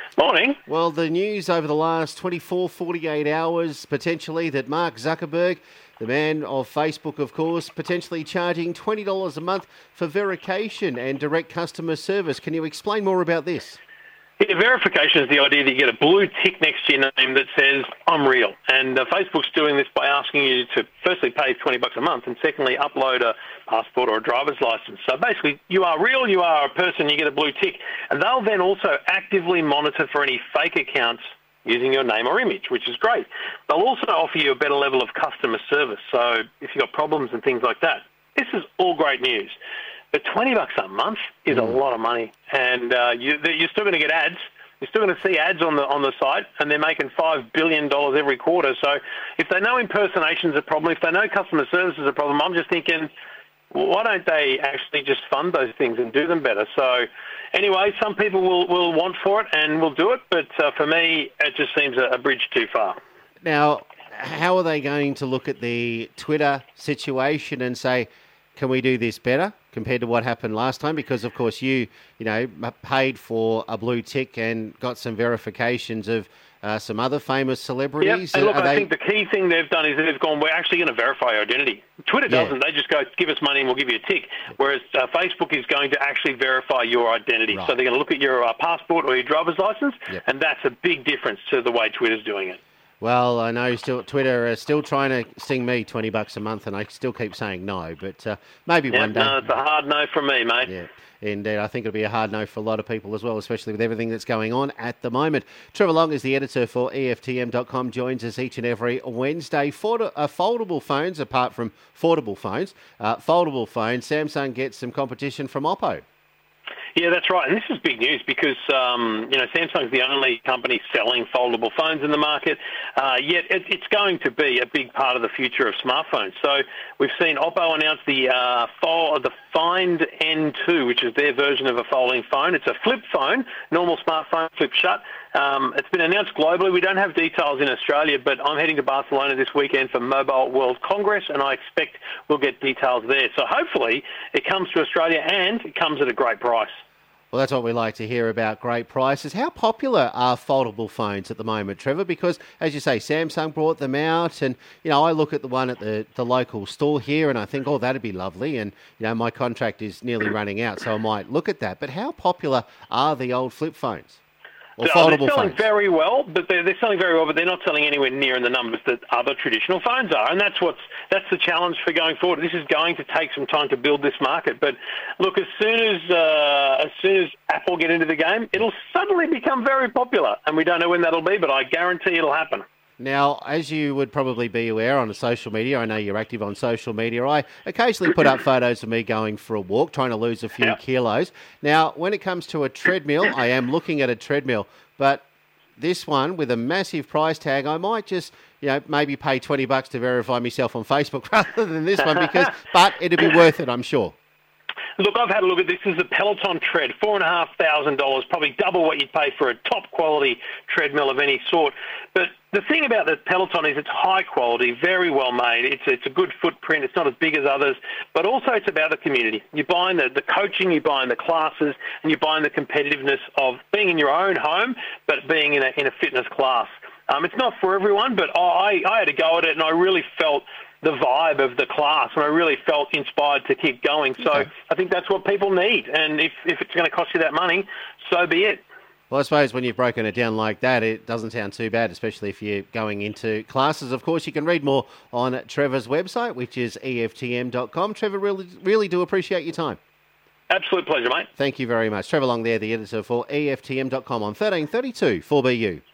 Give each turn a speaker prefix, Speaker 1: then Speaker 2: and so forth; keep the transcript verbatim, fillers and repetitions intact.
Speaker 1: Morning.
Speaker 2: Well, the news over the last twenty-four, forty-eight hours, potentially, that Mark Zuckerberg, the man of Facebook, of course, potentially charging twenty dollars a month for verification and direct customer service. Can you explain more about this?
Speaker 1: Yeah, verification is the idea that you get a blue tick next to your name that says, I'm real. And uh, Facebook's doing this by asking you to firstly pay twenty bucks a month and secondly upload a passport or a driver's license. So basically, you are real, you are a person, you get a blue tick. And they'll then also actively monitor for any fake accounts using your name or image, which is great. They'll also offer you a better level of customer service. So if you've got problems and things like that, this is all great news. But twenty bucks a month is mm. a lot of money, and uh, you, you're still going to get ads. You're still going to see ads on the on the site, and they're making five billion dollars every quarter. So if they know impersonation's a problem, if they know customer service is a problem, I'm just thinking, why don't they actually just fund those things and do them better? So anyway, some people will, will want for it and will do it, but uh, for me, it just seems a, a bridge too far.
Speaker 2: Now, how are they going to look at the Twitter situation and say, can we do this better compared to what happened last time? Because, of course, you, you know, paid for a blue tick and got some verifications of uh, some other famous celebrities.
Speaker 1: Yep. And look,
Speaker 2: are
Speaker 1: I
Speaker 2: they...
Speaker 1: think the key thing they've done is they've gone, we're actually going to verify your identity. Twitter doesn't. Yeah. They just go, give us money and we'll give you a tick. Whereas uh, Facebook is going to actually verify your identity.
Speaker 2: Right.
Speaker 1: So they're going to look at your uh, passport or your driver's license,
Speaker 2: yep.
Speaker 1: and that's a big difference to the way Twitter's doing it.
Speaker 2: Well, I know still Twitter is still trying to sting me twenty bucks a month, and I still keep saying no, but uh, maybe
Speaker 1: yeah,
Speaker 2: one day.
Speaker 1: No, it's a hard no from me, mate.
Speaker 2: Yeah, indeed. I think it'll be a hard no for a lot of people as well, especially with everything that's going on at the moment. Trevor Long is the editor for E F T M dot com, joins us each and every Wednesday. Ford- uh, foldable phones, apart from foldable phones, uh, foldable phones, Samsung gets some competition from Oppo.
Speaker 1: Yeah, that's right. And this is big news because, um, you know, Samsung's the only company selling foldable phones in the market, uh, yet it, it's going to be a big part of the future of smartphones. So we've seen Oppo announce the uh, fold, the Find N two, which is their version of a folding phone. It's a flip phone, normal smartphone, flip shut. Um, it's been announced globally. We don't have details in Australia, but I'm heading to Barcelona this weekend for Mobile World Congress, and I expect we'll get details there. So hopefully it comes to Australia and it comes at a great price.
Speaker 2: Well, that's what we like to hear about, great prices. How popular are foldable phones at the moment, Trevor? Because, as you say, Samsung brought them out, and, you know, I look at the one at the, the local store here and I think, oh, that'd be lovely, and, you know, my contract is nearly running out, so I might look at that. But how popular are the old flip phones? Or
Speaker 1: so
Speaker 2: foldable
Speaker 1: they're selling
Speaker 2: phones?
Speaker 1: very well, but they're, they're selling very well, but they're not selling anywhere near in the numbers that other traditional phones are, and that's what's that's the challenge for going forward. This is going to take some time to build this market, but look, as soon as uh, as soon as Apple get into the game, it'll suddenly become very popular, and we don't know when that'll be, but I guarantee it'll happen.
Speaker 2: Now, as you would probably be aware on the social media, I know you're active on social media, I occasionally put up photos of me going for a walk, trying to lose a few
Speaker 1: yep.
Speaker 2: kilos. Now, when it comes to a treadmill, I am looking at a treadmill, but this one with a massive price tag, I might just, you know, maybe pay twenty bucks to verify myself on Facebook rather than this one, because, but it'd be worth it, I'm sure.
Speaker 1: Look, I've had a look at this. This is a Peloton tread, four and a half thousand dollars, probably double what you'd pay for a top quality treadmill of any sort. But the thing about the Peloton is it's high quality, very well made. It's it's a good footprint. It's not as big as others, but also it's about the community. You're buying the, the coaching, you're buying the classes, and you're buying the competitiveness of being in your own home, but being in a in a fitness class. Um, it's not for everyone, but I I had a go at it, and I really felt the vibe of the class, and I really felt inspired to keep going. So okay. I think that's what people need, and if, if it's going to cost you that money, so be it.
Speaker 2: Well, I suppose when you've broken it down like that, it doesn't sound too bad, especially if you're going into classes. Of course, you can read more on Trevor's website, which is E F T M dot com. Trevor, really, really do appreciate your time.
Speaker 1: Absolute pleasure, mate.
Speaker 2: Thank you very much. Trevor Long there, the editor for E F T M dot com on thirteen thirty-two four B U.